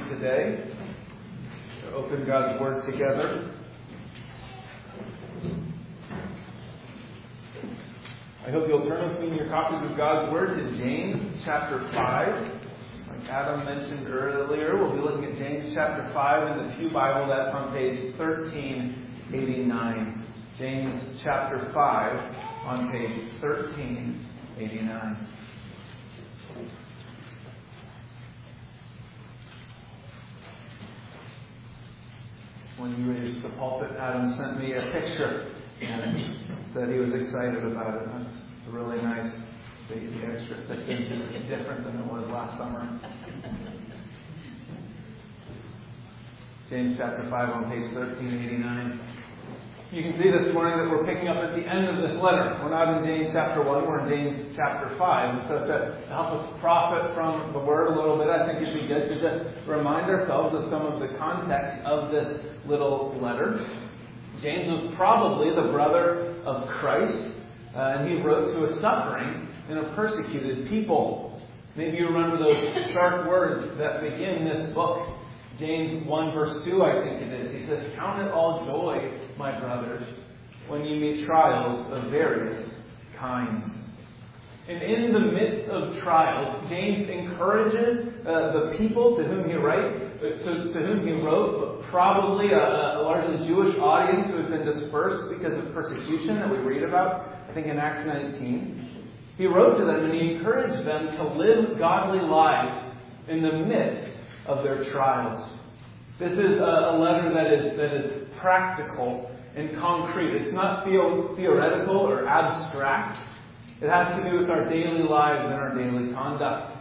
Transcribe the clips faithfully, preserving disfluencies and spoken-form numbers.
today to open God's Word together. I hope you'll turn with me in your copies of God's Word to James chapter five. Like Adam mentioned earlier, we'll be looking at James chapter five in the Pew Bible. That's on page thirteen eighty-nine. James chapter five on page thirteen eighty-nine. When you raised the pulpit, Adam sent me a picture and said he was excited about it. It's really nice. The, the extra six inches is different than it was last summer. James chapter five on page thirteen eighty-nine. You can see this morning that we're picking up at the end of this letter. We're not in James chapter one, we're in James chapter five. And so to, to help us profit from the Word a little bit, I think it'd be good to just remind ourselves of some of the context of this little letter. James was probably the brother of Christ, uh, and he wrote to a suffering and a persecuted people. Maybe you remember those stark words that begin this book. James one verse two, I think it is. He says, "Count it all joy, my brothers, when you meet trials of various kinds." And in the midst of trials, James encourages uh, the people to whom he write, to, to whom he wrote, but probably a, a largely Jewish audience who has been dispersed because of persecution that we read about, I think in Acts nineteen. He wrote to them and he encouraged them to live godly lives in the midst of their trials. This is a, a letter that is that is practical and concrete. It's not theo- theoretical or abstract. It has to do with our daily lives and our daily conduct.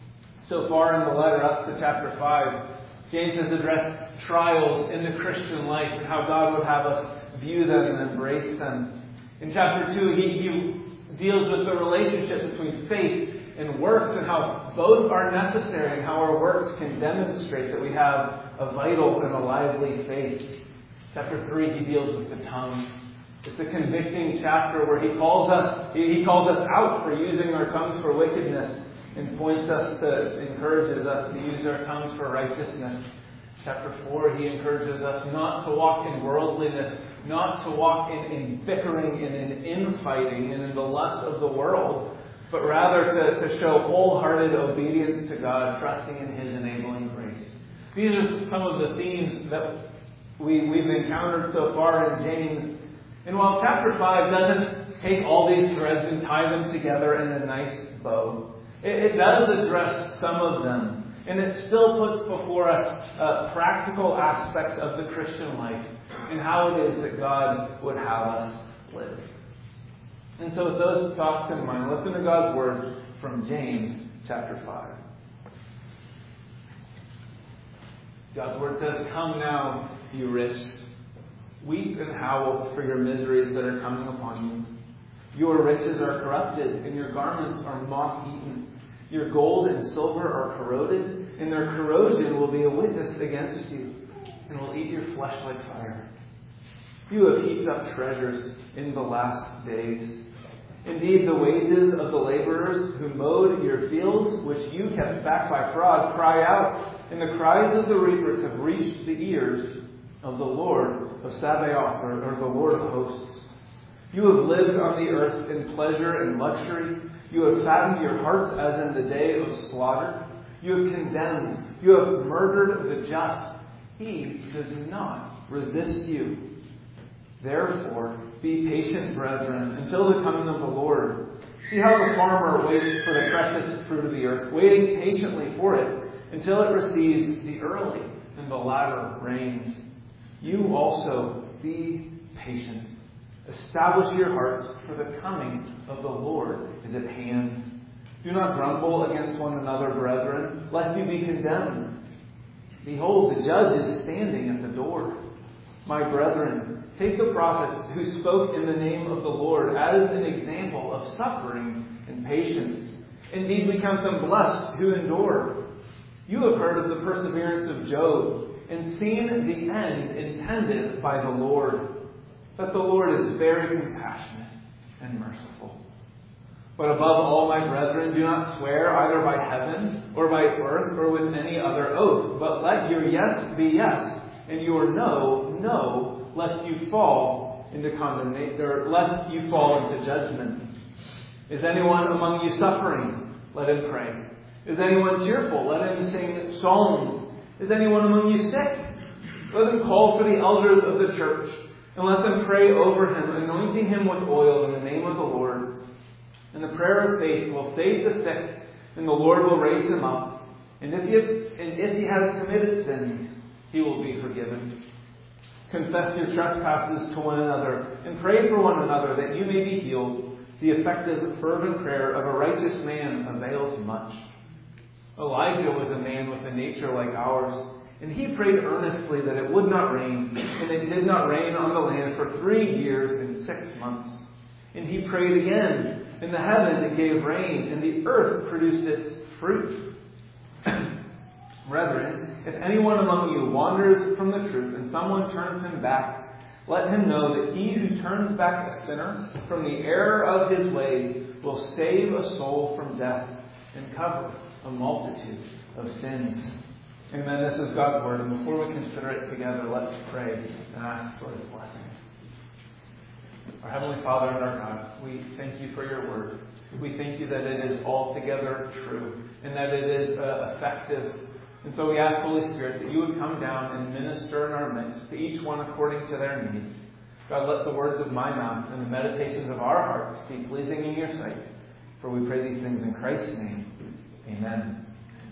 So far in the letter up to chapter five, James has addressed trials in the Christian life and how God would have us view them and embrace them. In chapter two, he, he deals with the relationship between faith and works and how both are necessary and how our works can demonstrate that we have a vital and a lively faith. Chapter three, he deals with the tongue. It's a convicting chapter where he calls us, he calls us out for using our tongues for wickedness and points us to, encourages us to use our tongues for righteousness. Chapter four, he encourages us not to walk in worldliness, not to walk in, in bickering and in infighting and in the lust of the world, but rather to, to show wholehearted obedience to God, trusting in His enabling grace. These are some of the themes that we, we've encountered so far in James. And while chapter five doesn't take all these threads and tie them together in a nice bow, it, it does address some of them. And it still puts before us uh, practical aspects of the Christian life and how it is that God would have us live. And so with those thoughts in mind, listen to God's Word from James chapter five. God's Word says, "Come now, you rich, weep and howl for your miseries that are coming upon you. Your riches are corrupted, and your garments are moth-eaten. Your gold and silver are corroded, and their corrosion will be a witness against you, and will eat your flesh like fire. You have heaped up treasures in the last days. Indeed, the wages of the laborers who mowed your fields, which you kept back by fraud, cry out, and the cries of the reapers have reached the ears of the Lord of Sabaoth, or, or the Lord of hosts. You have lived on the earth in pleasure and luxury. You have fattened your hearts as in the day of slaughter. You have condemned. You have murdered the just. He does not resist you. Therefore, be patient, brethren, until the coming of the Lord. See how the farmer waits for the precious fruit of the earth, waiting patiently for it, until it receives the early and the latter rains. You also be patient. Establish your hearts, for the coming of the Lord is at hand. Do not grumble against one another, brethren, lest you be condemned. Behold, the judge is standing at the door. My brethren, take the prophets who spoke in the name of the Lord as an example of suffering and patience. Indeed, we count them blessed who endure. You have heard of the perseverance of Job and seen the end intended by the Lord, that the Lord is very compassionate and merciful. But above all, my brethren, do not swear either by heaven or by earth or with any other oath, but let your yes be yes, and your no, no, lest you fall into condemnation, or lest you fall into judgment. Is anyone among you suffering? Let him pray. Is anyone cheerful? Let him sing psalms. Is anyone among you sick? Let them call for the elders of the church, and let them pray over him, anointing him with oil in the name of the Lord. And the prayer of faith will save the sick, and the Lord will raise him up. And if he has, and if he has committed sins, he will be forgiven. Confess your trespasses to one another, and pray for one another that you may be healed. The effective, fervent prayer of a righteous man avails much. Elijah was a man with a nature like ours, and he prayed earnestly that it would not rain, and it did not rain on the land for three years and six months. And he prayed again, and the heaven it gave rain, and the earth produced its fruit. Brethren, if anyone among you wanders from the truth, and someone turns him back, let him know that he who turns back a sinner from the error of his ways will save a soul from death and cover a multitude of sins. Amen. This is God's word, and before we consider it together, let's pray and ask for his blessing. Our Heavenly Father and our God, we thank you for your word. We thank you that it is altogether true and that it is uh, effective. And so we ask, Holy Spirit, that you would come down and minister in our midst to each one according to their needs. God, let the words of my mouth and the meditations of our hearts be pleasing in your sight. For we pray these things in Christ's name. Amen.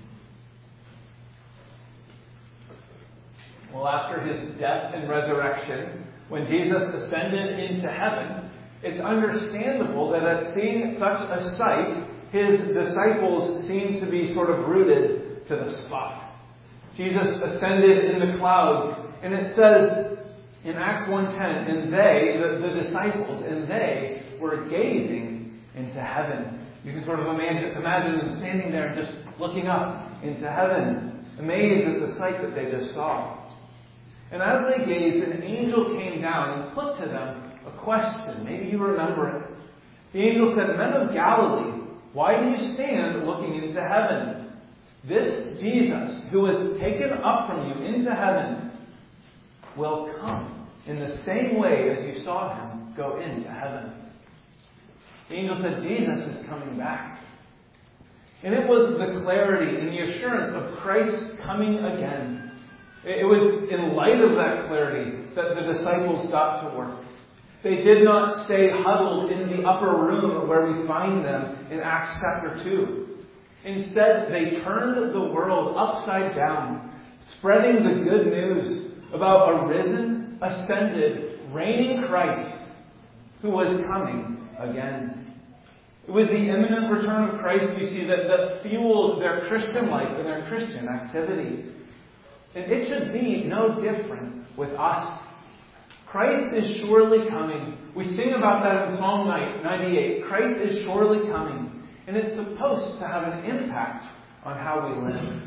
Well, after his death and resurrection, when Jesus ascended into heaven, it's understandable that at seeing such a sight, his disciples seemed to be sort of rooted to the spot. Jesus ascended in the clouds, and it says in Acts one ten, and they, the, the disciples, and they were gazing into heaven. You can sort of imagine, imagine them standing there just looking up into heaven, amazed at the sight that they just saw. And as they gazed, an angel came down and put to them a question. Maybe you remember it. The angel said, "Men of Galilee, why do you stand looking into heaven? This Jesus, who was taken up from you into heaven, will come in the same way as you saw him go into heaven." The angel said, Jesus is coming back. And it was the clarity and the assurance of Christ's coming again. It was in light of that clarity that the disciples got to work. They did not stay huddled in the upper room where we find them in Acts chapter two. Instead, they turned the world upside down, spreading the good news about a risen, ascended, reigning Christ who was coming again. It was the imminent return of Christ, you see, that, that fueled their Christian life and their Christian activity. And it should be no different with us. Christ is surely coming. We sing about that in Psalm ninety-eight. Christ is surely coming. And it's supposed to have an impact on how we live.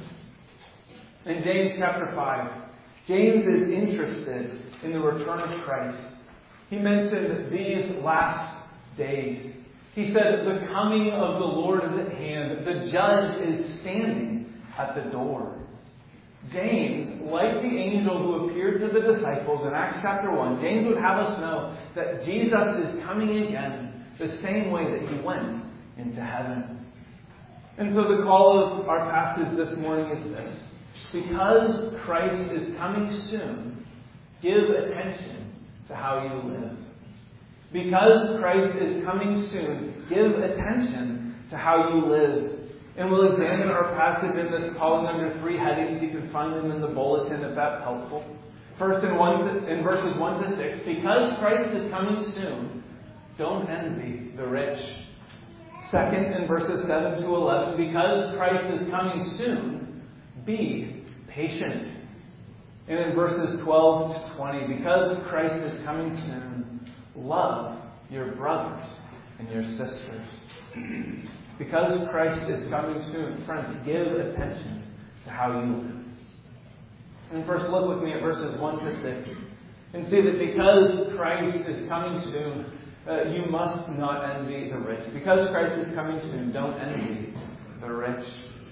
In James chapter five, James is interested in the return of Christ. He mentioned these last days. He said, "The coming of the Lord is at hand. The judge is standing at the door." James, like the angel who appeared to the disciples in Acts chapter one, James would have us know that Jesus is coming again the same way that he went into heaven. And so the call of our passage this morning is this: because Christ is coming soon, give attention to how you live. Because Christ is coming soon, give attention to how you live. And we'll examine our passage in this column under three headings. You can find them in the bulletin if that's helpful. First, in, one to, in verses one to six, because Christ is coming soon, don't envy the rich. Second, in verses seven to eleven, because Christ is coming soon, be patient. And in verses twelve to twenty, because Christ is coming soon, love your brothers and your sisters. Because Christ is coming soon, friends, give attention to how you live. And first look with me at verses one to six and see that because Christ is coming soon, uh, you must not envy the rich. Because Christ is coming soon, don't envy the rich.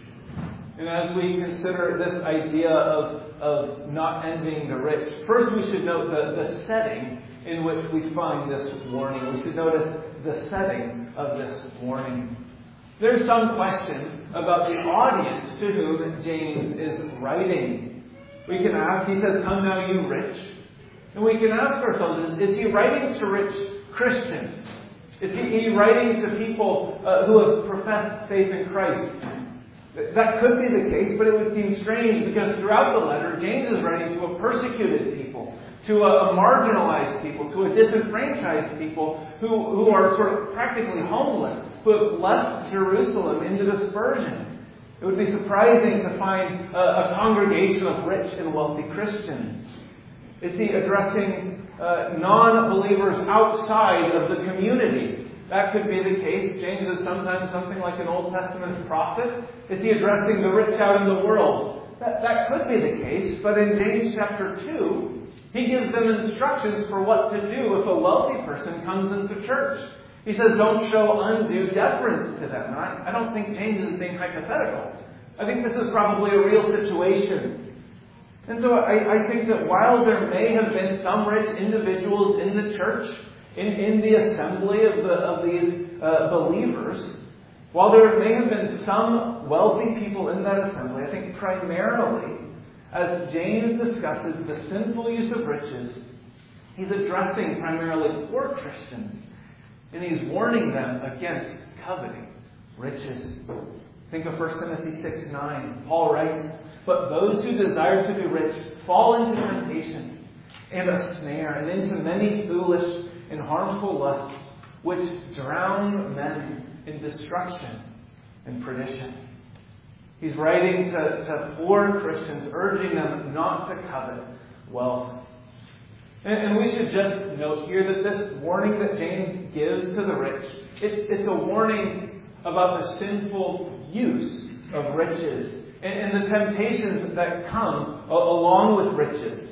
And as we consider this idea of, of not envying the rich, first we should note the, the setting in which we find this warning. We should notice the setting of this warning. There's some question about the audience to whom James is writing. We can ask, he says, "Come now, you rich." And we can ask ourselves, is he writing to rich Christians? Is he, he writing to people uh, who have professed faith in Christ? That could be the case, but it would seem strange because throughout the letter, James is writing to a persecuted people, to a, a marginalized people, to a disenfranchised people who, who are sort of practically homeless, who have left Jerusalem into dispersion. It would be surprising to find a, a congregation of rich and wealthy Christians. Is he addressing uh, non-believers outside of the community? That could be the case. James is sometimes something like an Old Testament prophet. Is he addressing the rich out in the world? That, that could be the case. But in James chapter two, he gives them instructions for what to do if a wealthy person comes into church. He says, don't show undue deference to them. I, I don't think James is being hypothetical. I think this is probably a real situation. And so I, I think that while there may have been some rich individuals in the church, in, in the assembly of, the, of these uh, believers, while there may have been some wealthy people in that assembly, I think primarily, as James discusses the sinful use of riches, he's addressing primarily poor Christians, and he's warning them against coveting riches. Think of First Timothy six nine. Paul writes, "But those who desire to be rich fall into temptation and a snare, and into many foolish and harmful lusts, which drown men in destruction and perdition." He's writing to, to poor Christians, urging them not to covet wealth. And, and we should just note here that this warning that James gives to the rich, it, it's a warning about the sinful use of riches and, and the temptations that come a, along with riches.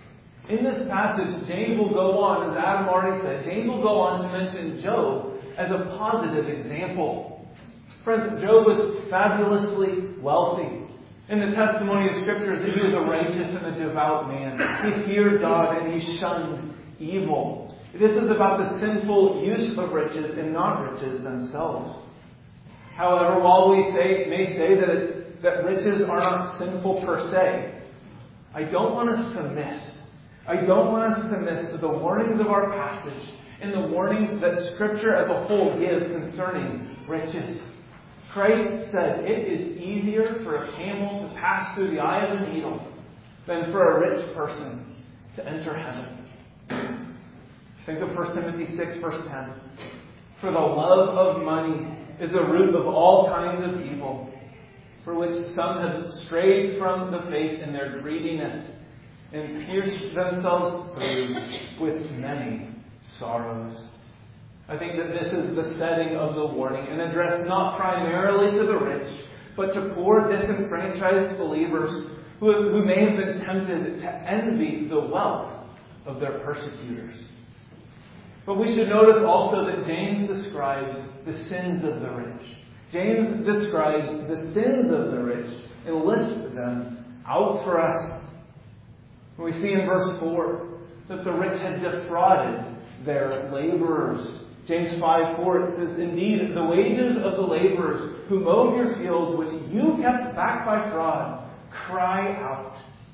In this passage, James will go on, as Adam already said, James will go on to mention Job as a positive example. Friends, Job was fabulously wealthy. In the testimony of Scripture is that he was a righteous and a devout man. He feared God and he shunned evil. This is about the sinful use of riches and not riches themselves. However, while we say, may say that, it's, that riches are not sinful per se, I don't want us to miss I don't want us to miss the warnings of our passage and the warnings that Scripture as a whole gives concerning riches. Christ said it is easier for a camel to pass through the eye of a needle than for a rich person to enter heaven. Think of First Timothy six, verse ten. "For the love of money is the root of all kinds of evil, for which some have strayed from the faith in their greediness, and pierced themselves through with many sorrows." I think that this is the setting of the warning, and addressed not primarily to the rich, but to poor, disenfranchised believers who, have, who may have been tempted to envy the wealth of their persecutors. But we should notice also that James describes the sins of the rich. James describes the sins of the rich and lists them out for us. We see in verse four that the rich had defrauded their laborers. James five four, it says, "Indeed, the wages of the laborers who mowed your fields, which you kept back by fraud, cry out."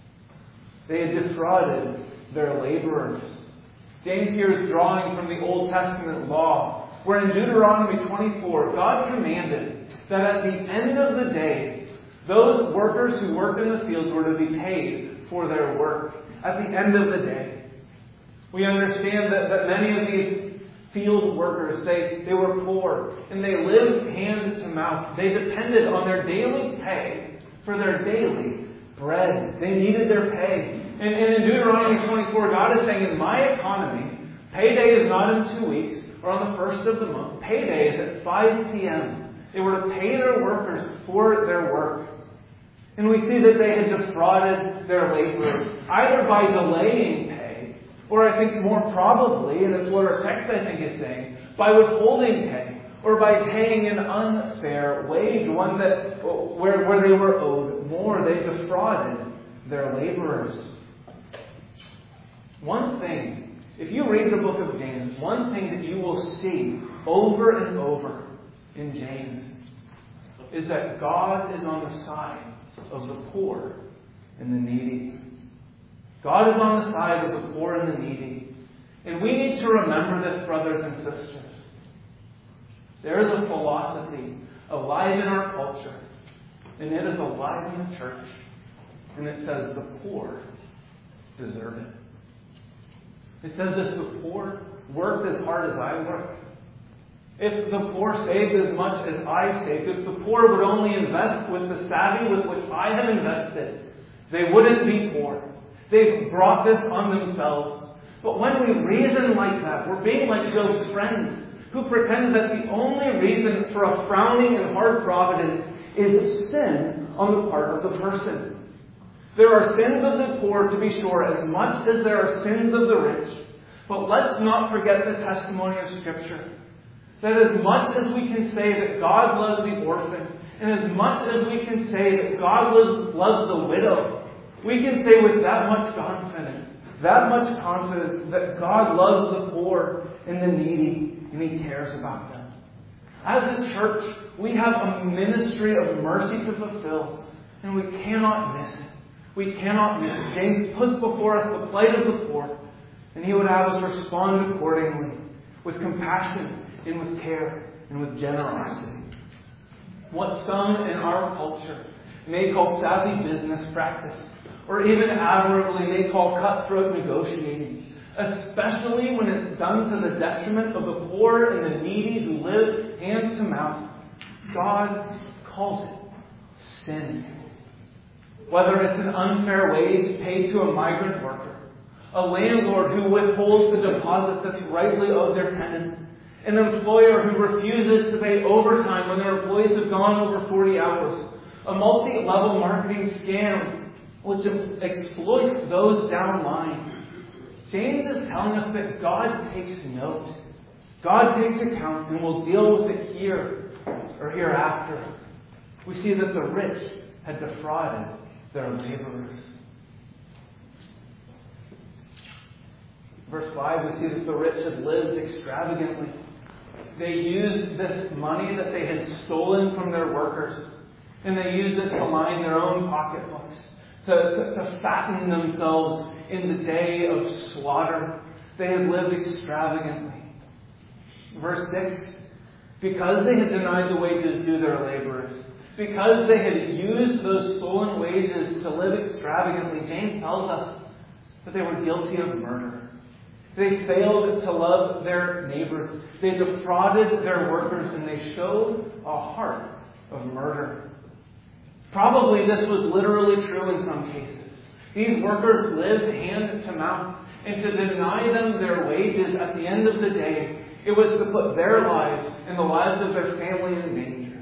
They had defrauded their laborers. James here is drawing from the Old Testament law, where in Deuteronomy twenty-four, God commanded that at the end of the day, those workers who worked in the fields were to be paid for their work at the end of the day. We understand that, that many of these field workers, they, they were poor, and they lived hand to mouth. They depended on their daily pay for their daily bread. They needed their pay. And, and in Deuteronomy twenty-four, God is saying, in my economy, payday is not in two weeks or on the first of the month. Payday is at five p.m. They were to pay their workers for their work. And we see that they had defrauded their laborers, either by delaying pay Or I think more probably, and it's what our text I think is saying, by withholding pay, or by paying an unfair wage, one that where, where they were owed more, they defrauded their laborers. One thing, if you read the book of James, one thing that you will see over and over in James is that God is on the side of the poor and the needy. God is on the side of the poor and the needy. And we need to remember this, brothers and sisters. There is a philosophy alive in our culture, and it is alive in the church. And it says the poor deserve it. It says if the poor worked as hard as I work, if the poor saved as much as I saved, if the poor would only invest with the savvy with which I have invested, they wouldn't be poor. They've brought this on themselves. But when we reason like that, we're being like Job's friends, who pretend that the only reason for a frowning and hard providence is sin on the part of the person. There are sins of the poor, to be sure, as much as there are sins of the rich. But let's not forget the testimony of Scripture. That as much as we can say that God loves the orphan, and as much as we can say that God loves, loves the widow, we can say with that much confidence, that much confidence that God loves the poor and the needy, and He cares about them. As a church, we have a ministry of mercy to fulfill, and we cannot miss it. We cannot miss it. James puts before us the plight of the poor, and he would have us respond accordingly, with compassion and with care and with generosity. What some in our culture may call savvy business practice, or even admirably may call cutthroat negotiating, especially when it's done to the detriment of the poor and the needy who live hand to mouth, God calls it sin. Whether it's an unfair wage paid to a migrant worker, a landlord who withholds the deposit that's rightly owed their tenant, an employer who refuses to pay overtime when their employees have gone over forty hours, a multi-level marketing scam which exploits those downline. James is telling us that God takes note. God takes account and will deal with it here or hereafter. We see that the rich had defrauded their laborers. Verse five, we see that the rich had lived extravagantly. They used this money that they had stolen from their workers, and they used it to line their own pocketbooks, to, to, to fatten themselves in the day of slaughter. They had lived extravagantly. Verse six, because they had denied the wages due their laborers, because they had used those stolen wages to live extravagantly, James tells us that they were guilty of murder. They failed to love their neighbors. They defrauded their workers, and they showed a heart of murder. Probably this was literally true in some cases. These workers lived hand to mouth, and to deny them their wages at the end of the day, it was to put their lives and the lives of their family in danger.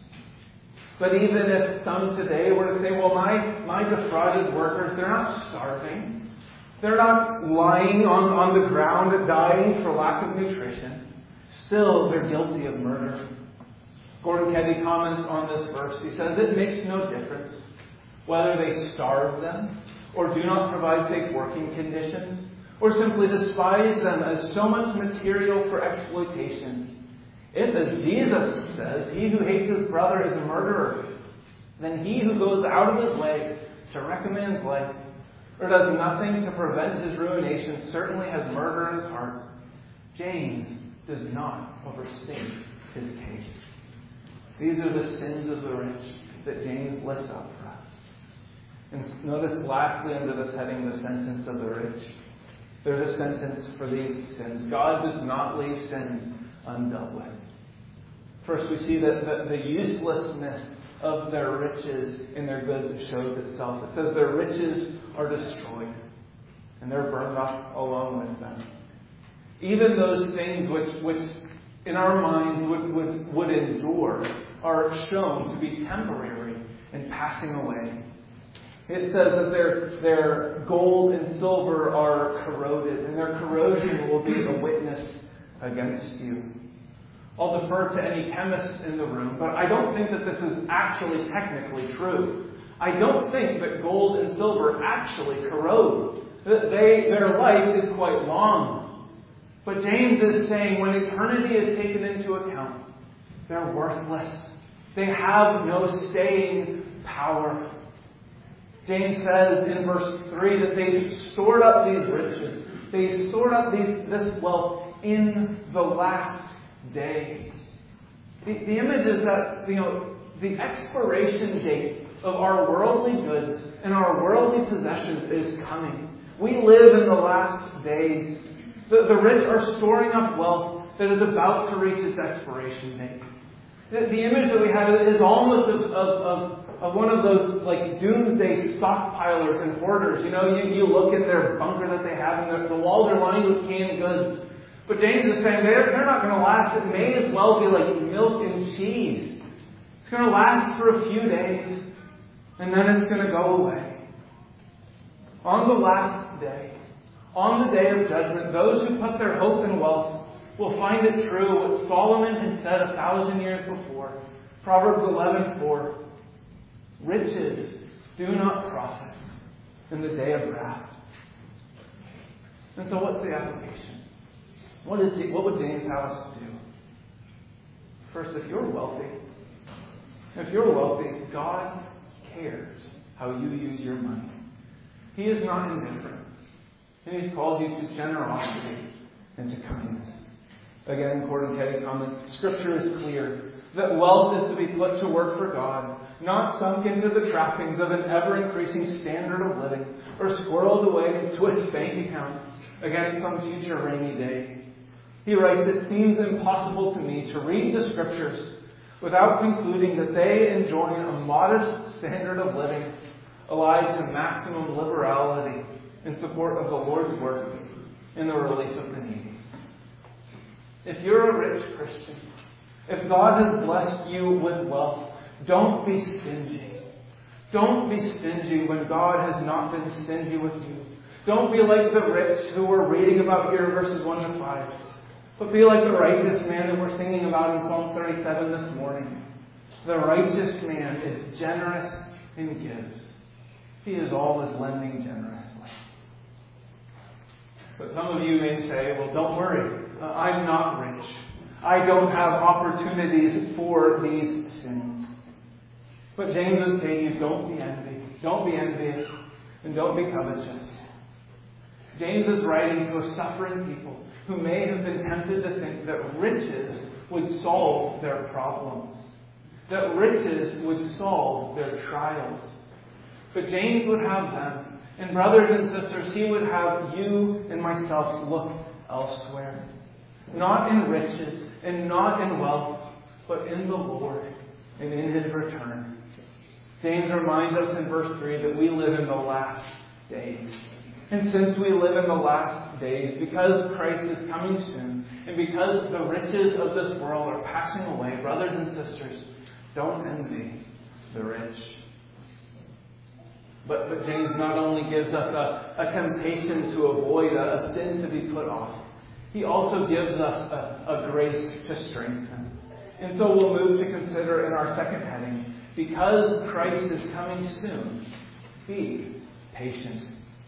But even if some today were to say, well, my, my defrauded workers, they're not starving. They're not lying on, on the ground dying for lack of nutrition. Still, they're guilty of murder. Gordon Keddy comments on this verse. He says, it makes no difference whether they starve them or do not provide safe working conditions or simply despise them as so much material for exploitation. If, as Jesus says, he who hates his brother is a murderer, then he who goes out of his way to recommend his life or does nothing to prevent his ruination certainly has murder in his heart. James does not overstate his case. These are the sins of the rich that James lists out for us. And notice lastly under this heading, the sentence of the rich. There's a sentence for these sins. God does not leave sins undealt with. First, we see that the, the uselessness of their riches in their goods shows itself. It says their riches are destroyed, and they're burned up along with them. Even those things which, which in our minds would, would, would endure are shown to be temporary and passing away. It says that their, their gold and silver are corroded, and their corrosion will be a witness against you. I'll defer to any chemists in the room, but I don't think that this is actually technically true. I don't think that gold and silver actually corrode. They, their life is quite long. But James is saying when eternity is taken into account, they're worthless. They have no staying power. James says in verse three that they've stored up these riches. They stored up these, this wealth in the last day. The, the image is that, you know, the expiration date of our worldly goods and our worldly possessions is coming. We live in the last days. The, the rich are storing up wealth that is about to reach its expiration date. The, the image that we have is almost of, of, of Of one of those like doomsday stockpilers and hoarders. You know, you, you look in their bunker that they have, and the, the walls are lined with canned goods. But James is saying they're, they're not going to last. It may as well be like milk and cheese. It's going to last for a few days, and then it's going to go away. On the last day, on the day of judgment, those who put their hope in wealth will find it true what Solomon had said a thousand years before. Proverbs eleven four. Riches do not profit in the day of wrath. And so what's the application? What, is, what would James have us do? First, if you're wealthy, if you're wealthy, God cares how you use your money. He is not indifferent. And He's called you to generosity and to kindness. Again, according to Eddie comments, Scripture is clear that wealth is to be put to work for God, not sunk into the trappings of an ever-increasing standard of living, or squirreled away in Swiss bank accounts against some future rainy day. He writes, "It seems impossible to me to read the Scriptures without concluding that they enjoin a modest standard of living allied to maximum liberality in support of the Lord's work in the relief of the needy." If you're a rich Christian, if God has blessed you with wealth, don't be stingy. Don't be stingy when God has not been stingy with you. Don't be like the rich who we're reading about here in verses one to five. But be like the righteous man that we're singing about in Psalm thirty-seven this morning. The righteous man is generous and gives. He is always lending generously. But some of you may say, well, don't worry. Uh, I'm not rich. I don't have opportunities for these sins. But James would say to you, don't be envious. Don't be envious and don't be covetous. James is writing to a suffering people who may have been tempted to think that riches would solve their problems. That riches would solve their trials. But James would have them. And brothers and sisters, he would have you and myself look elsewhere. Not in riches and not in wealth, but in the Lord and in His return. James reminds us in verse three that we live in the last days. And since we live in the last days, because Christ is coming soon, and because the riches of this world are passing away, brothers and sisters, don't envy the rich. But, but James not only gives us a, a temptation to avoid, a, a sin to be put off, he also gives us a, a grace to strengthen. And so we'll move to consider in our second heading, because Christ is coming soon, be patient.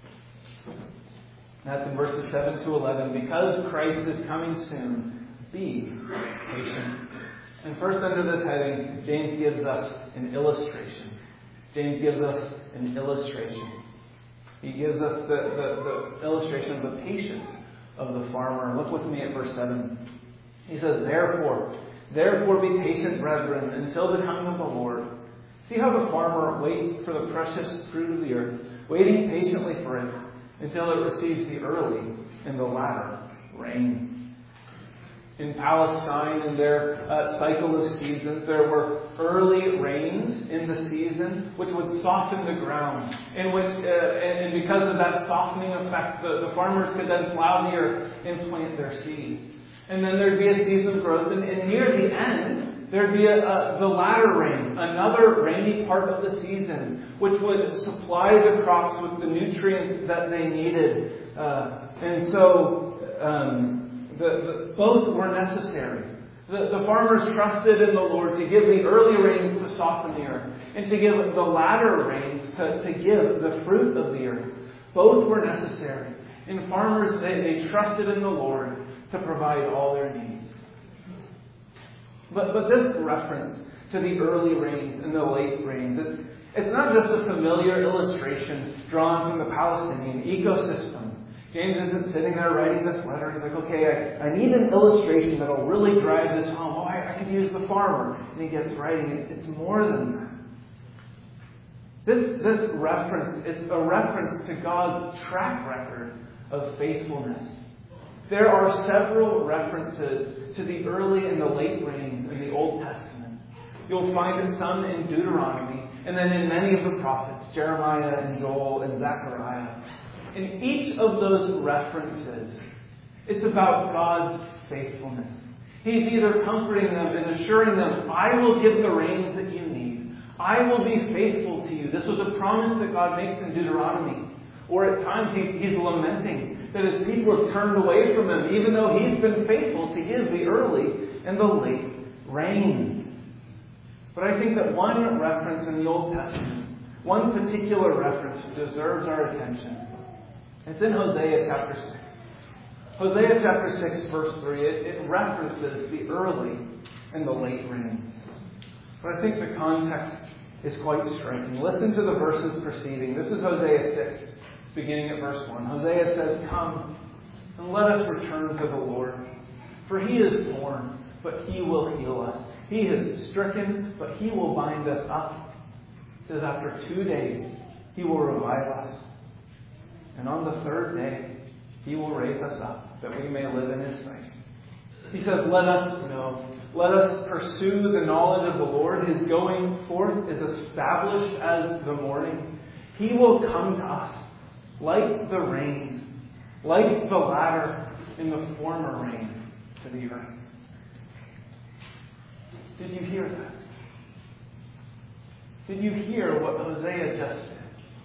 That's in verses seven to eleven. Because Christ is coming soon, be patient. And first under this heading, James gives us an illustration. James gives us an illustration. He gives us the, the, the illustration of the patience of the farmer. Look with me at verse seven. He says, Therefore, therefore be patient, brethren, until the coming of the Lord. See how the farmer waits for the precious fruit of the earth, waiting patiently for it, until it receives the early and the latter rain. In Palestine, in their uh, cycle of seasons, there were early rains in the season, which would soften the ground. In which, uh, and, and because of that softening effect, the, the farmers could then plow the earth and plant their seed. And then there'd be a season of growth, and, and near the end, There'd be a, a, the latter rain, another rainy part of the season, which would supply the crops with the nutrients that they needed. Uh, and so um, the, the, both were necessary. The, the farmers trusted in the Lord to give the early rains to soften the earth, and to give the latter rains to, to give the fruit of the earth. Both were necessary. And farmers, they, they trusted in the Lord to provide all their needs. But, but this reference to the early rains and the late rains, it's, it's not just a familiar illustration drawn from the Palestinian ecosystem. James isn't sitting there writing this letter. He's like, okay, I, I need an illustration that will really drive this home. Oh, I, I could use the farmer. And he gets writing it. It's more than that. This, this reference, it's a reference to God's track record of faithfulness. There are several references to the early and the late rains in the Old Testament. You'll find it some in Deuteronomy, and then in many of the prophets, Jeremiah and Joel and Zechariah. In each of those references, it's about God's faithfulness. He's either comforting them and assuring them, I will give the rains that you need. I will be faithful to you. This was a promise that God makes in Deuteronomy. Or at times he's, he's lamenting that his people have turned away from him, even though he's been faithful to give the early and the late rains. But I think that one reference in the Old Testament, one particular reference deserves our attention. It's in Hosea chapter six. Hosea chapter six, verse three, it, it references the early and the late rains. But I think the context is quite striking. Listen to the verses preceding. This is Hosea six, beginning at verse one. Hosea says, Come, and let us return to the Lord. For he is torn, but he will heal us. He is stricken, but he will bind us up. It says, after two days, he will revive us. And on the third day, he will raise us up, that we may live in his sight. He says, let us know. Let us pursue the knowledge of the Lord. His going forth is established as the morning. He will come to us like the rain, like the latter in the former rain to the earth. Did you hear that? Did you hear what Hosea just said?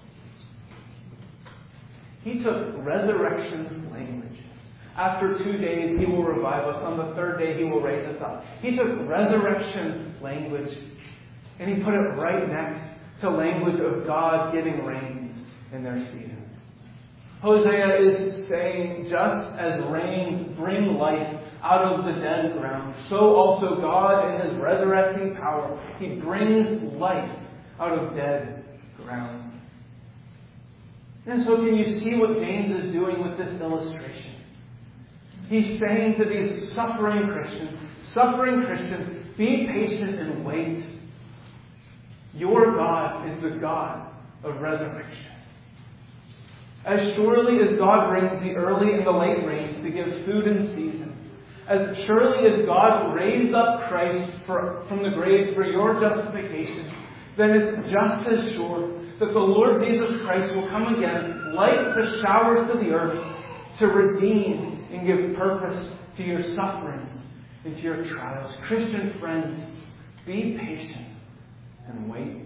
He took resurrection language. After two days, he will revive us. On the third day, he will raise us up. He took resurrection language and he put it right next to language of God giving rains in their season. Hosea is saying, just as rains bring life out of the dead ground, so also God in his resurrecting power, he brings life out of dead ground. And so can you see what James is doing with this illustration? He's saying to these suffering Christians, suffering Christians, be patient and wait. Your God is the God of resurrection. As surely as God brings the early and the late rains to give food in season, as surely as God raised up Christ for, from the grave for your justification, then it's just as sure that the Lord Jesus Christ will come again like the showers to the earth to redeem and give purpose to your sufferings and to your trials. Christian friends, be patient and wait.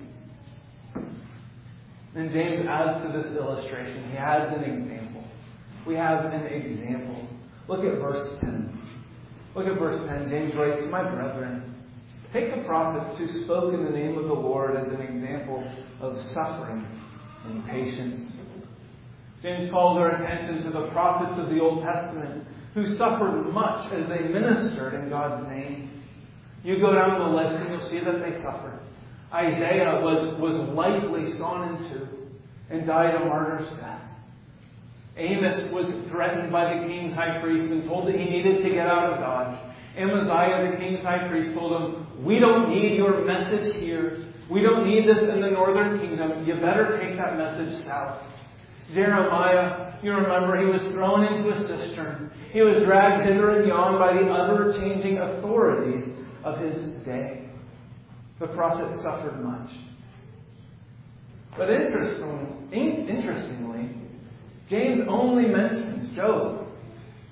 And James adds to this illustration. He adds an example. We have an example. Look at verse ten. Look at verse ten. James writes, My brethren, take the prophets who spoke in the name of the Lord as an example of suffering and patience. James calls our attention to the prophets of the Old Testament who suffered much as they ministered in God's name. You go down the list and you'll see that they suffered. Isaiah was, was likely sawn in two and died a martyr's death. Amos was threatened by the king's high priest and told that he needed to get out of Dodge. Amaziah, the king's high priest, told him, we don't need your message here. We don't need this in the northern kingdom. You better take that message south. Jeremiah, you remember, he was thrown into a cistern. He was dragged hither and yon by the ever-changing authorities of his day. The prophet suffered much. But interestingly, interestingly, James only mentions Job.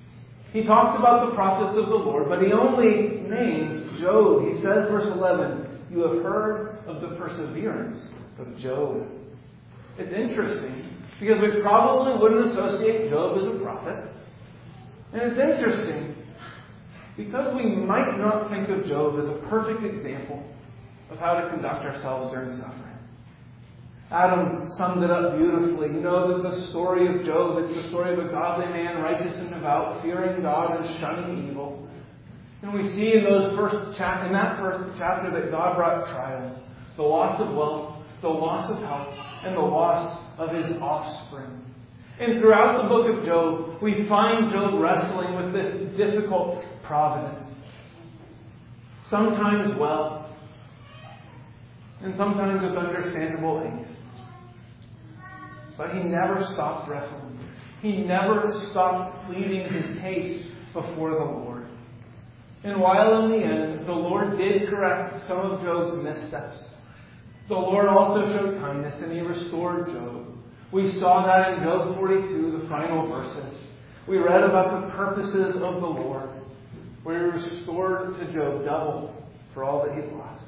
He talks about the prophets of the Lord, but he only names Job. He says, verse eleven, you have heard of the perseverance of Job. It's interesting, because we probably wouldn't associate Job as a prophet. And it's interesting, because we might not think of Job as a perfect example of how to conduct ourselves during suffering. Adam summed it up beautifully. You know that the story of Job is the story of a godly man, righteous and devout, fearing God and shunning evil. And we see in those first chap- in that first chapter that God brought trials, the loss of wealth, the loss of health, and the loss of his offspring. And throughout the book of Job, we find Job wrestling with this difficult providence. Sometimes well, and sometimes with understandable angst. But he never stopped wrestling. He never stopped pleading his case before the Lord. And while in the end, the Lord did correct some of Job's missteps, the Lord also showed kindness and he restored Job. We saw that in Job forty-two, the final verses. We read about the purposes of the Lord, where he restored to Job double for all that he lost.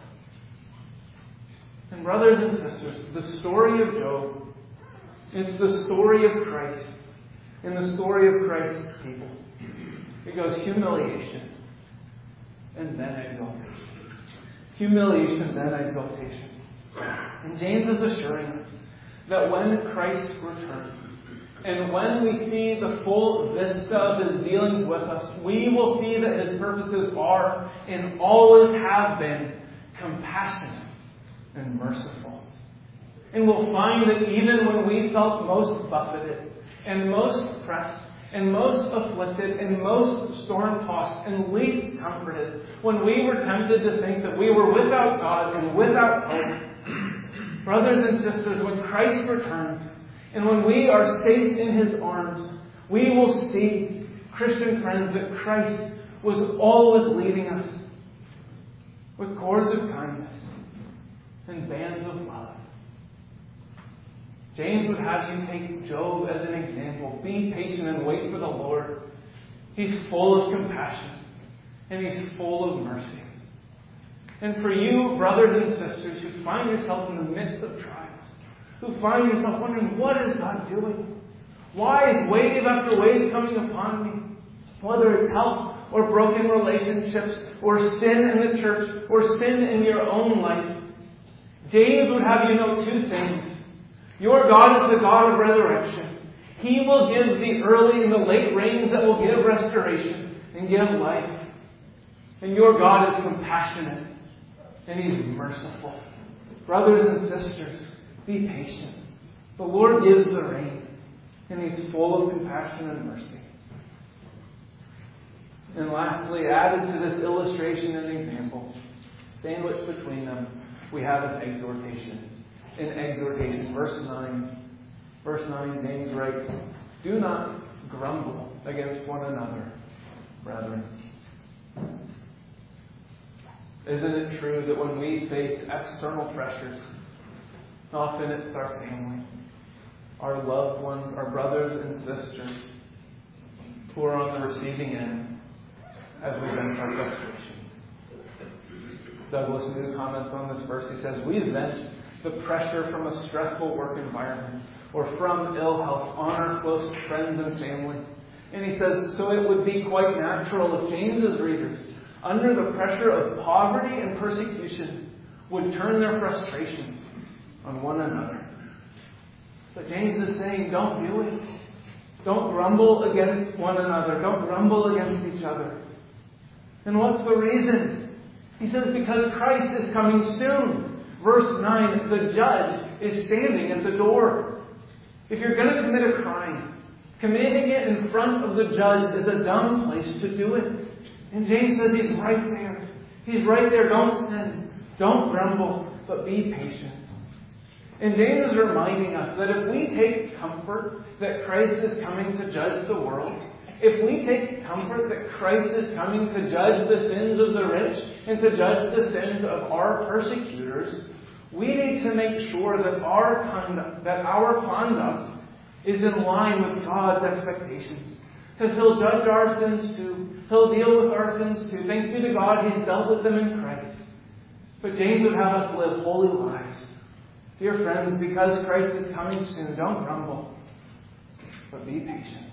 And brothers and sisters, the story of Job is the story of Christ and the story of Christ's people. It goes humiliation and then exaltation. Humiliation, then exaltation. And James is assuring us that when Christ returns, and when we see the full vista of his dealings with us, we will see that his purposes are and always have been compassionate and merciful. And we'll find that even when we felt most buffeted and most pressed and most afflicted and most storm-tossed and least comforted, when we were tempted to think that we were without God and without hope, brothers and sisters, when Christ returns and when we are safe in his arms, we will see, Christian friends, that Christ was always leading us with cords of kindness and bands of love. James would have you take Job as an example. Be patient and wait for the Lord. He's full of compassion and he's full of mercy. And for you, brothers and sisters, who find yourself in the midst of trials, who find yourself wondering, what is God doing? Why is wave after wave coming upon me? Whether it's health or broken relationships or sin in the church or sin in your own life, James would have you know two things. Your God is the God of resurrection. He will give the early and the late rains that will give restoration and give life. And your God is compassionate and he's merciful. Brothers and sisters, be patient. The Lord gives the rain and he's full of compassion and mercy. And lastly, added to this illustration and example, sandwiched between them, we have an exhortation. In exhortation, verse nine. Verse nine, James writes, do not grumble against one another, brethren. Isn't it true that when we face external pressures, often it's our family, our loved ones, our brothers and sisters, who are on the receiving end as we vent our frustrations? Douglas New comments on this verse. He says, we vent the pressure from a stressful work environment or from ill health on our close friends and family. And he says, so it would be quite natural if James's readers, under the pressure of poverty and persecution, would turn their frustrations on one another. But James is saying, don't do it. Don't grumble against one another. Don't grumble against each other. And what's the reason? He says, because Christ is coming soon. Verse nine, the judge is standing at the door. If you're going to commit a crime, committing it in front of the judge is a dumb place to do it. And James says he's right there. He's right there. Don't sin. Don't grumble, but be patient. And James is reminding us that if we take comfort that Christ is coming to judge the world, if we take comfort that Christ is coming to judge the sins of the rich and to judge the sins of our persecutors, we need to make sure that our conduct, that our conduct is in line with God's expectations. Because He'll judge our sins too. He'll deal with our sins too. Thanks be to God, He's dealt with them in Christ. But James would have us live holy lives. Dear friends, because Christ is coming soon, don't grumble, but be patient.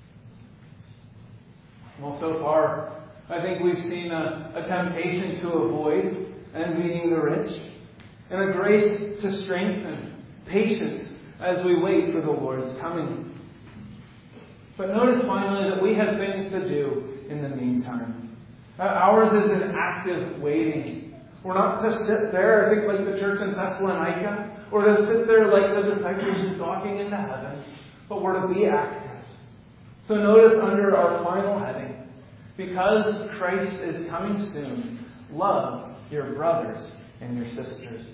Well, so far, I think we've seen a, a temptation to avoid envying the rich, and a grace to strengthen patience as we wait for the Lord's coming. But notice finally that we have things to do in the meantime. Uh, ours is an active waiting. We're not to sit there, I think, like the church in Thessalonica, or to sit there like the disciples walking into heaven, but we're to be active. So notice under our final heading, because Christ is coming soon, love your brothers and your sisters.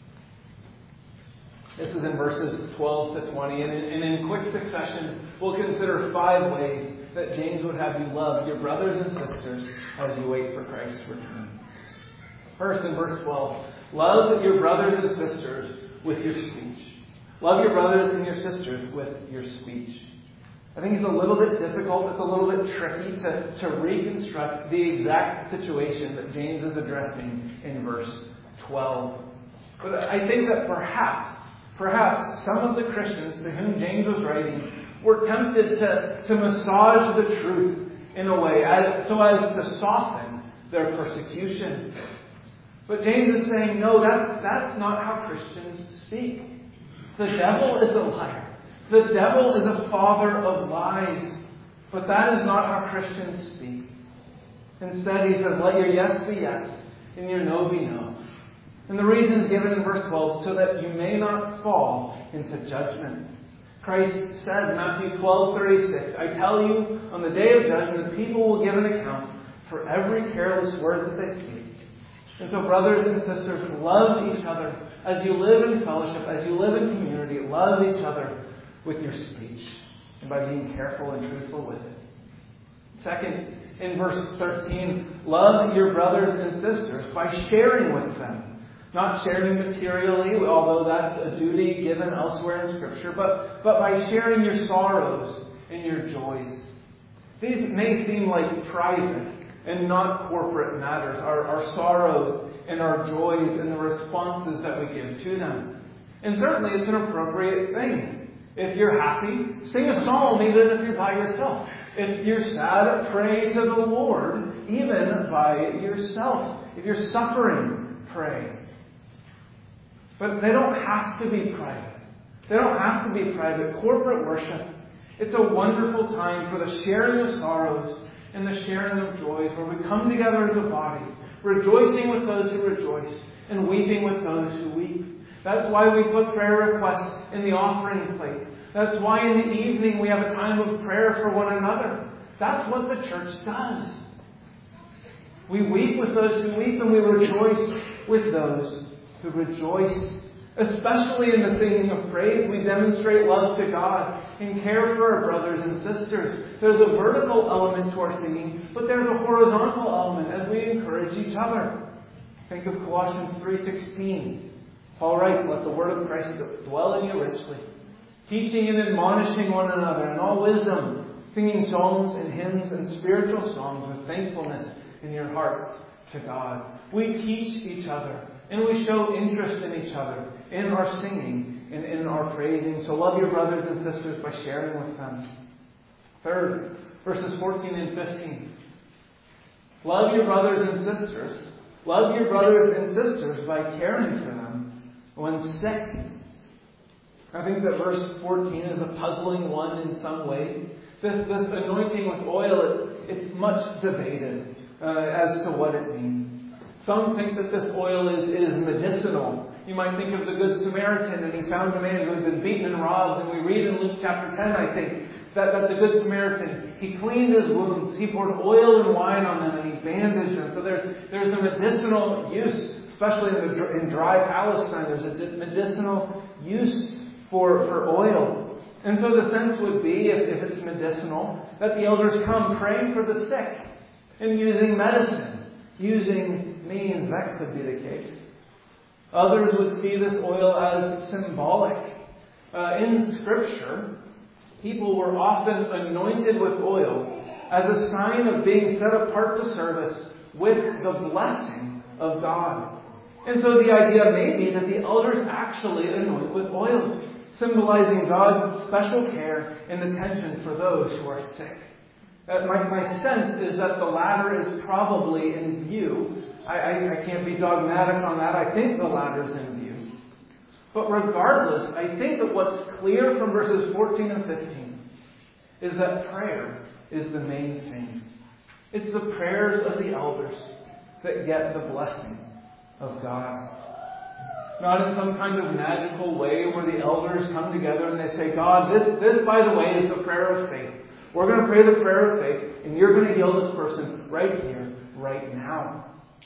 This is in verses twelve to twenty, and in, and in quick succession, we'll consider five ways that James would have you love your brothers and sisters as you wait for Christ's return. First, in verse twelve, love your brothers and sisters with your speech. Love your brothers and your sisters with your speech. I think it's a little bit difficult, it's a little bit tricky to, to reconstruct the exact situation that James is addressing in verse twelve. But I think that perhaps, perhaps some of the Christians to whom James was writing were tempted to, to massage the truth in a way as, so as to soften their persecution. But James is saying, no, that's, that's not how Christians speak. The devil is a liar. The devil is a father of lies. But that is not how Christians speak. Instead, he says, let your yes be yes, and your no be no. And the reason is given in verse twelve, so that you may not fall into judgment. Christ said in Matthew twelve thirty-six, I tell you, on the day of judgment, the people will give an account for every careless word that they speak. And so, brothers and sisters, love each other as you live in fellowship, as you live in community. Love each other with your speech and by being careful and truthful with it. Second, in verse thirteen, love your brothers and sisters by sharing with them. Not sharing materially, although that's a duty given elsewhere in Scripture, but, but by sharing your sorrows and your joys. These may seem like private and not corporate matters, our, our sorrows and our joys and the responses that we give to them. And certainly it's an appropriate thing. If you're happy, sing a psalm even if you're by yourself. If you're sad, pray to the Lord even by yourself. If you're suffering, pray. But they don't have to be private. They don't have to be private. Corporate worship, it's a wonderful time for the sharing of sorrows and the sharing of joys, where we come together as a body, rejoicing with those who rejoice and weeping with those who weep. That's why we put prayer requests in the offering plate. That's why in the evening we have a time of prayer for one another. That's what the church does. We weep with those who weep, and we rejoice with those who rejoice. Especially in the singing of praise, we demonstrate love to God and care for our brothers and sisters. There's a vertical element to our singing, but there's a horizontal element as we encourage each other. Think of Colossians three sixteen. Paul writes, let the word of Christ dwell in you richly, teaching and admonishing one another in all wisdom, singing psalms and hymns and spiritual songs with thankfulness in your hearts to God. We teach each other, and we show interest in each other, in our singing and in our praising. So love your brothers and sisters by sharing with them. Third, verses fourteen and fifteen. Love your brothers and sisters. Love your brothers and sisters by caring for them when sick. I think that verse fourteen is a puzzling one in some ways. This, this anointing with oil, it, it's much debated uh, as to what it means. Some think that this oil is, is medicinal. You might think of the Good Samaritan, and he found a man who had been beaten and robbed. And we read in Luke chapter ten, I think, that, that the Good Samaritan, he cleaned his wounds. He poured oil and wine on them, and he bandaged them. So there's, there's a medicinal use, especially in, the, in dry Palestine. There's a medicinal use for, for oil. And so the sense would be, if, if it's medicinal, that the elders come praying for the sick and using medicine, using means. That could be the case. Others would see this oil as symbolic. Uh, in Scripture, people were often anointed with oil as a sign of being set apart to service with the blessing of God. And so the idea may be that the elders actually anoint with oil, symbolizing God's special care and attention for those who are sick. Uh, my, my sense is that the latter is probably in view. I, I, I can't be dogmatic on that. I think the latter is in view. But regardless, I think that what's clear from verses fourteen and fifteen is that prayer is the main thing. It's the prayers of the elders that get the blessing of God. Not in some kind of magical way where the elders come together and they say, God, this, this by the way, is the prayer of faith. We're going to pray the prayer of faith, and you're going to heal this person right here, right now.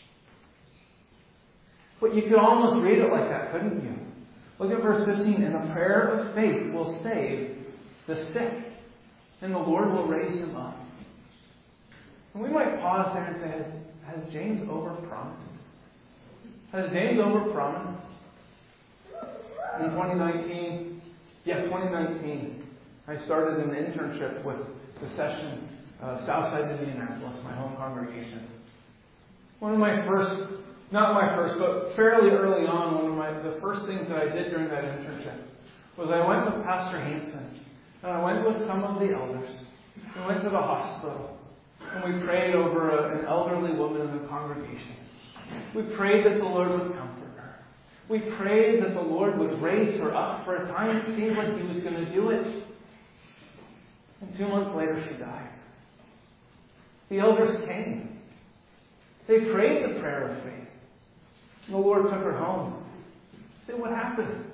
But you could almost read it like that, couldn't you? Look at verse fifteen. And a prayer of faith will save the sick, and the Lord will raise him up. And we might pause there and say, has, has James overpromised? Has James overpromised? In twenty nineteen, yeah, twenty nineteen, I started an internship with the session, uh, Southside Indianapolis, my home congregation. One of my first, not my first, but fairly early on, one of my the first things that I did during that internship was I went with Pastor Hanson, and I went with some of the elders. We went to the hospital, and we prayed over a, an elderly woman in the congregation. We prayed that the Lord would comfort her. We prayed that the Lord would raise her up. For a time it seemed like He was going to do it. And two months later she died. The elders came. They prayed the prayer of faith. And the Lord took her home. See what happened?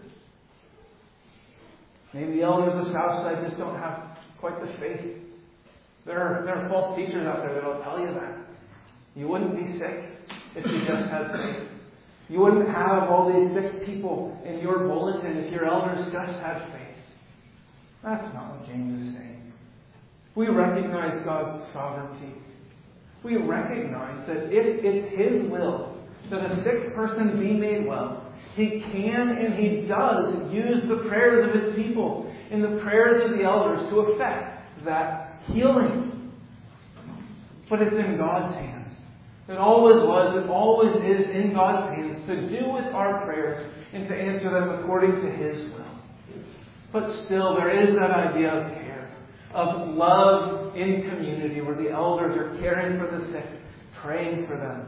Maybe the elders of Southside just don't have quite the faith. There are, there are false teachers out there that will tell you that. You wouldn't be sick if you just had faith. You wouldn't have all these sick people in your bulletin if your elders just had faith. That's not what James is saying. We recognize God's sovereignty. We recognize that if it's His will that a sick person be made well, He can and He does use the prayers of His people and the prayers of the elders to effect that healing. But it's in God's hands. It always was, it always is in God's hands to do with our prayers and to answer them according to His will. But still, there is that idea of care, of love in community, where the elders are caring for the sick, praying for them.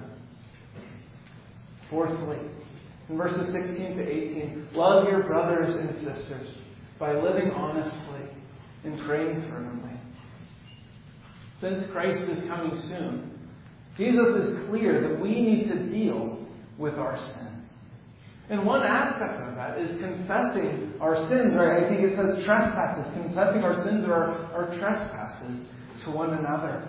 Fourthly, in verses sixteen to eighteen, love your brothers and sisters by living honestly and praying fervently. Since Christ is coming soon, Jesus is clear that we need to deal with our sin. And one aspect of that is confessing our sins, or I think it says trespasses, confessing our sins or our, our trespasses to one another.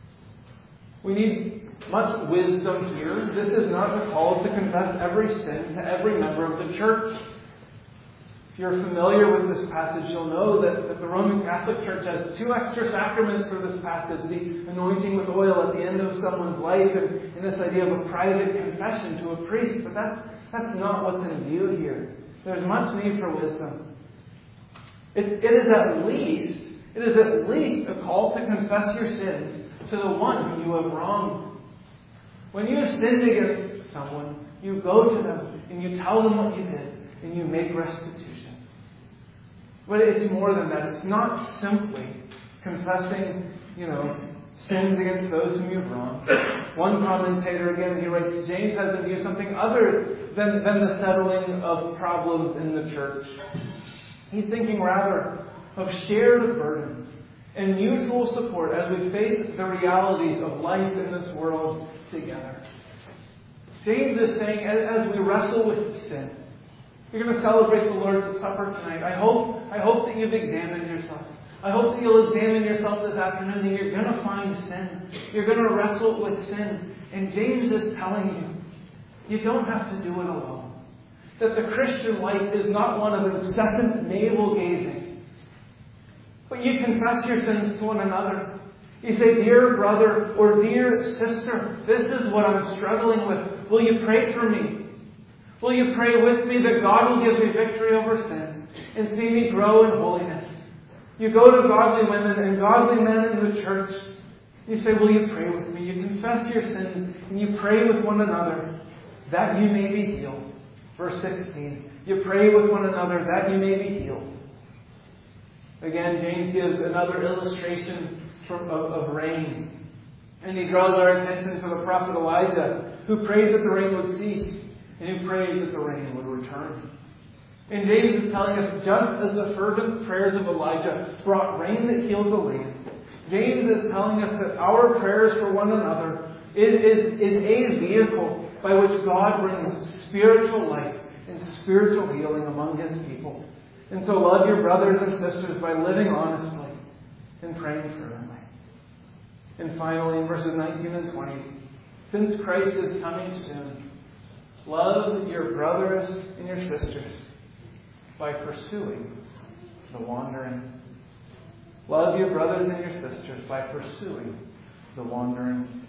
We need much wisdom here. This is not the call to confess every sin to every member of the church. If you're familiar with this passage, you'll know that, that the Roman Catholic Church has two extra sacraments for this passage, the anointing with oil at the end of someone's life and, and this idea of a private confession to a priest. But that's, that's not what's in view here. There's much need for wisdom. It, it is at least, it is at least a call to confess your sins to the one whom you have wronged. When you have sinned against someone, you go to them and you tell them what you did and you make restitution. But it's more than that. It's not simply confessing, you know, sins against those whom you've wronged. One commentator, again, he writes, James has in view something other than, than the settling of problems in the church. He's thinking rather of shared burdens and mutual support as we face the realities of life in this world together. James is saying, as we wrestle with sin, you're going to celebrate the Lord's Supper tonight. I hope, I hope that you've examined yourself. I hope that you'll examine yourself this afternoon and you're going to find sin. You're going to wrestle with sin. And James is telling you, you don't have to do it alone. That the Christian life is not one of incessant navel-gazing. But you confess your sins to one another. You say, dear brother or dear sister, this is what I'm struggling with. Will you pray for me? Will you pray with me that God will give me victory over sin and see me grow in holiness? You go to godly women and godly men in the church. You say, will you pray with me? You confess your sins and you pray with one another that you may be healed. Verse sixteen. You pray with one another that you may be healed. Again, James gives another illustration from, of, of rain. And he draws our attention to the prophet Elijah, who prayed that the rain would cease and who prayed that the rain would return. And James is telling us, just as the fervent prayers of Elijah brought rain that healed the land, James is telling us that our prayers for one another is, is, is a vehicle by which God brings spiritual life and spiritual healing among His people. And so love your brothers and sisters by living honestly and praying fervently. And finally, in verses nineteen and twenty, since Christ is coming soon, love your brothers and your sisters by pursuing the wandering. Love your brothers and your sisters by pursuing the wandering.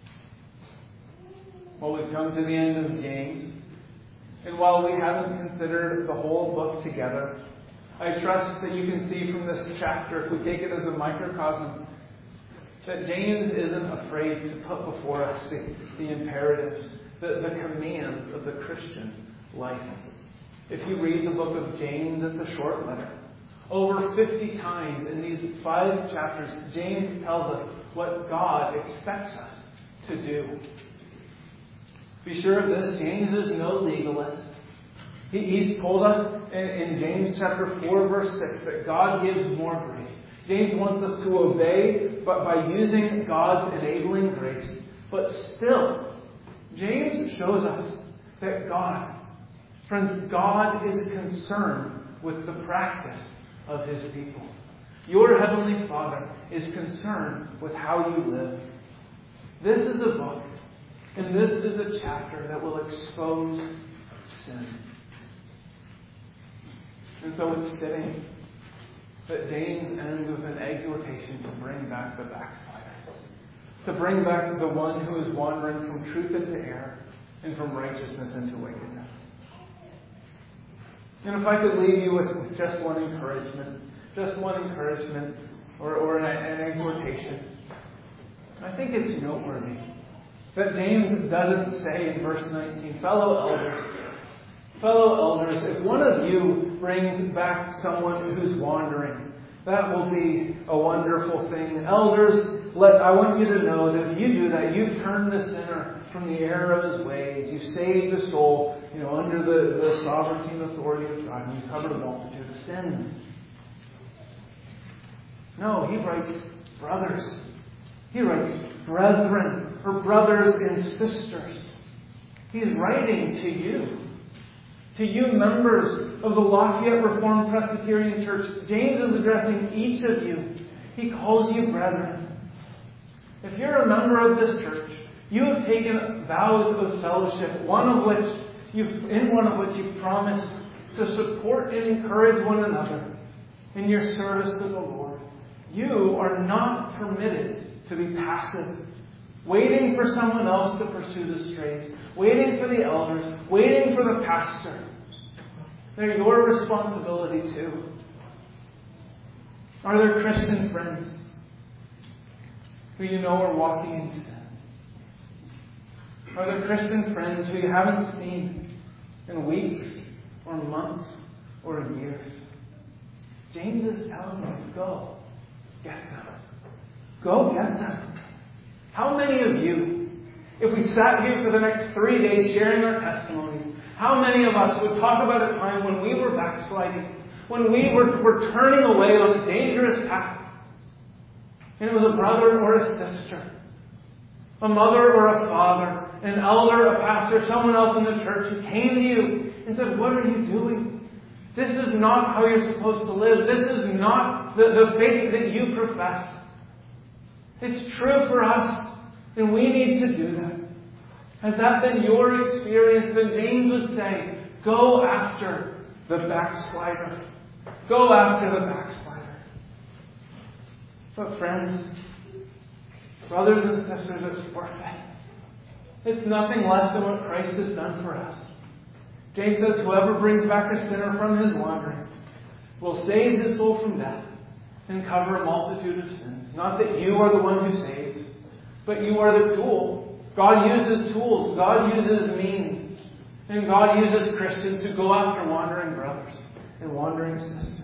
Well, we've come to the end of James. And while we haven't considered the whole book together, I trust that you can see from this chapter, if we take it as a microcosm, that James isn't afraid to put before us the, the imperatives, the, the commands of the Christian life. If you read the book of James, it's a short letter. Over fifty times in these five chapters, James tells us what God expects us to do. Be sure of this, James is no legalist. He, he's told us in, in James chapter four, verse six, that God gives more grace. James wants us to obey, but by using God's enabling grace. But still, James shows us that God, friends, God is concerned with the practice of His people. Your Heavenly Father is concerned with how you live. This is a book, and this is a chapter that will expose sin. And so it's fitting that James ends with an exhortation to bring back the backslider. To bring back the one who is wandering from truth into error and from righteousness into wickedness. And if I could leave you with, with just one encouragement, just one encouragement or, or an, an exhortation, I think it's noteworthy that James doesn't say in verse nineteen, fellow elders, fellow elders, if one of you brings back someone who's wandering, that will be a wonderful thing. Elders, let I want you to know that if you do that, you've turned the sinner from the error of his ways. You saved the soul, you know, under the, the sovereignty and authority of God, and you covered a multitude of sins. No, he writes brothers. He writes brethren, or brothers and sisters. He's writing to you. To you members of the Lafayette Reformed Presbyterian Church, James is addressing each of you. He calls you brethren. If you're a member of this church, you have taken vows of fellowship, one of which you've, in one of which you promised to support and encourage one another in your service to the Lord. You are not permitted to be passive, waiting for someone else to pursue the strays, waiting for the elders, waiting for the pastor. They're your responsibility too. Are there Christian friends who you know are walking in sin? Are there Christian friends who you haven't seen in weeks or months or years? James is telling you, go get them. Go get them. How many of you, if we sat here for the next three days sharing our testimonies, how many of us would talk about a time when we were backsliding, when we were, were turning away on a dangerous path, and it was a brother or a sister, a mother or a father, an elder, a pastor, someone else in the church who came to you and said, what are you doing? This is not how you're supposed to live. This is not the, the faith that you profess. It's true for us, and we need to do that. Has that been your experience? Then James would say, go after the backslider. Go after the backslider. But friends, brothers and sisters, it's worth it. It's nothing less than what Christ has done for us. James says, whoever brings back a sinner from his wandering will save his soul from death and cover a multitude of sins. Not that you are the one who saves, but you are the tool. God uses tools. God uses means. And God uses Christians who go after wandering brothers and wandering sisters.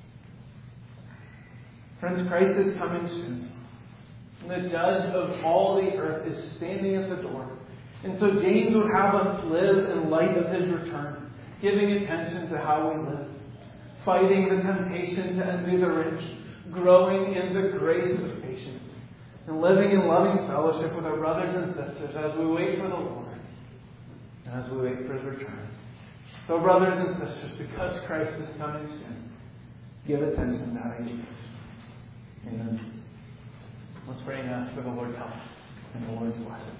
Friends, Christ is coming soon. The judge of all the earth is standing at the door. And so James would have us live in light of his return, giving attention to how we live, fighting the temptation to envy the rich, growing in the grace of patience, and living in loving fellowship with our brothers and sisters as we wait for the Lord and as we wait for his return. So, brothers and sisters, because Christ is coming soon, give attention to how you live. Amen. Let's pray and ask for the Lord's help and the Lord's blessing.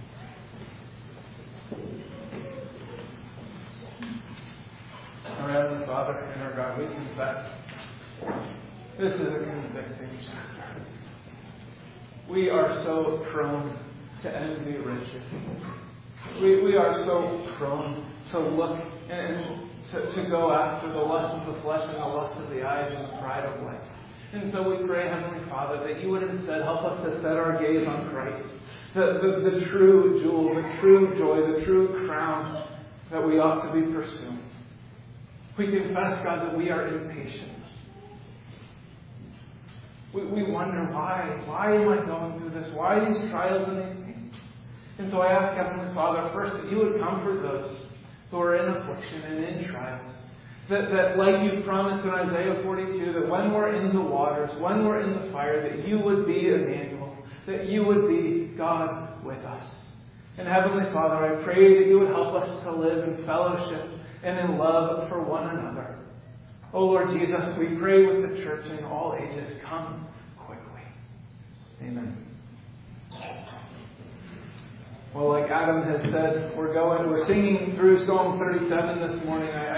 Our Heavenly Father and our God, we confess this is a convicting chapter. We are so prone to envy riches. We, we are so prone to look and to, to go after the lust of the flesh and the lust of the eyes and the pride of life. And so we pray, Heavenly Father, that you would instead help us to set our gaze on Christ, the, the, the true jewel, the true joy, the true crown that we ought to be pursuing. We confess, God, that we are impatient. We, we wonder why. Why am I going through this? Why these trials and these pains? And so I ask, Heavenly Father, first that you would comfort those who are in affliction and in trials. That, that like you promised in Isaiah forty-two, that when we're in the waters, when we're in the fire, that you would be Emmanuel, that you would be God with us. And Heavenly Father, I pray that you would help us to live in fellowship and in love for one another. Oh Lord Jesus, we pray with the church in all ages, come quickly. Amen. Well, like Adam has said, we're going, we're singing through Psalm thirty-seven this morning. I,